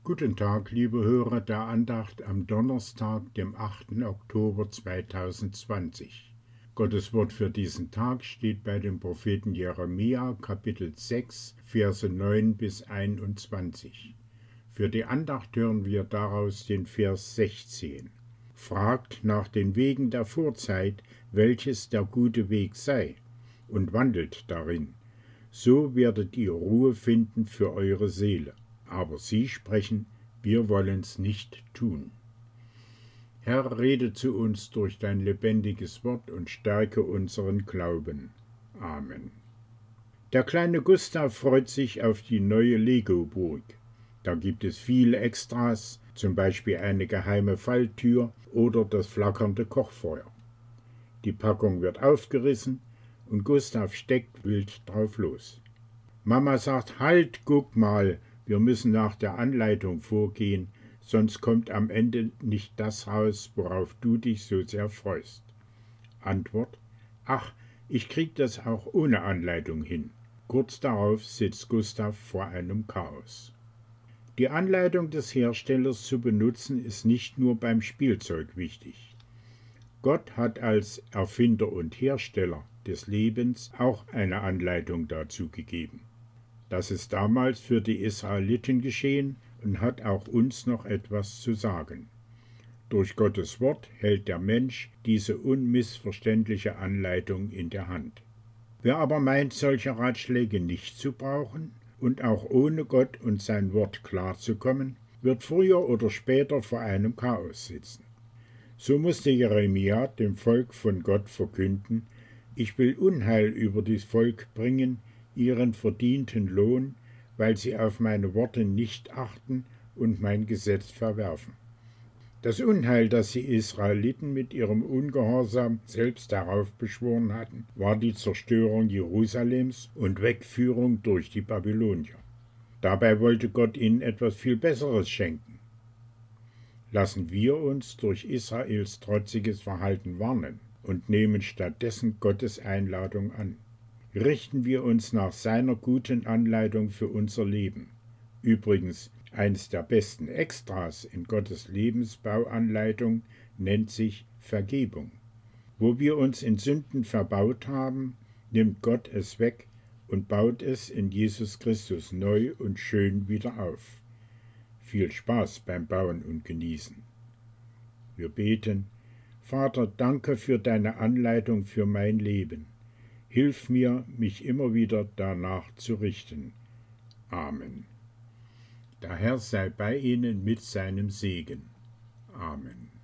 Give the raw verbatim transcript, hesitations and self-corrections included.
Guten Tag, liebe Hörer der Andacht am Donnerstag, dem achten Oktober zweitausendzwanzig. Gottes Wort für diesen Tag steht bei dem Propheten Jeremia, Kapitel sechs, Verse neun bis einundzwanzig. Für die Andacht hören wir daraus den Vers sechzehn. Fragt nach den Wegen der Vorzeit, welches der gute Weg sei, und wandelt darin. So werdet ihr Ruhe finden für eure Seele. Aber sie sprechen, wir wollen's nicht tun. Herr, rede zu uns durch dein lebendiges Wort und stärke unseren Glauben. Amen. Der kleine Gustav freut sich auf die neue Lego-Burg. Da gibt es viele Extras, zum Beispiel eine geheime Falltür oder das flackernde Kochfeuer. Die Packung wird aufgerissen und Gustav steckt wild drauf los. Mama sagt, halt, guck mal, wir müssen nach der Anleitung vorgehen, sonst kommt am Ende nicht das raus, worauf du dich so sehr freust. Antwort: Ach, ich krieg das auch ohne Anleitung hin. Kurz darauf sitzt Gustav vor einem Chaos. Die Anleitung des Herstellers zu benutzen ist nicht nur beim Spielzeug wichtig. Gott hat als Erfinder und Hersteller des Lebens auch eine Anleitung dazu gegeben. Das ist damals für die Israeliten geschehen und hat auch uns noch etwas zu sagen. Durch Gottes Wort hält der Mensch diese unmissverständliche Anleitung in der Hand. Wer aber meint, solche Ratschläge nicht zu brauchen und auch ohne Gott und sein Wort klarzukommen, wird früher oder später vor einem Chaos sitzen. So musste Jeremia dem Volk von Gott verkünden: Ich will Unheil über das Volk bringen, ihren verdienten Lohn, weil sie auf meine Worte nicht achten und mein Gesetz verwerfen. Das Unheil, das die Israeliten mit ihrem Ungehorsam selbst heraufbeschworen hatten, war die Zerstörung Jerusalems und Wegführung durch die Babylonier. Dabei wollte Gott ihnen etwas viel Besseres schenken. Lassen wir uns durch Israels trotziges Verhalten warnen und nehmen stattdessen Gottes Einladung an. Richten wir uns nach seiner guten Anleitung für unser Leben. Übrigens, eines der besten Extras in Gottes Lebensbauanleitung nennt sich Vergebung. Wo wir uns in Sünden verbaut haben, nimmt Gott es weg und baut es in Jesus Christus neu und schön wieder auf. Viel Spaß beim Bauen und Genießen. Wir beten: Vater, danke für deine Anleitung für mein Leben. Hilf mir, mich immer wieder danach zu richten. Amen. Der Herr sei bei Ihnen mit seinem Segen. Amen.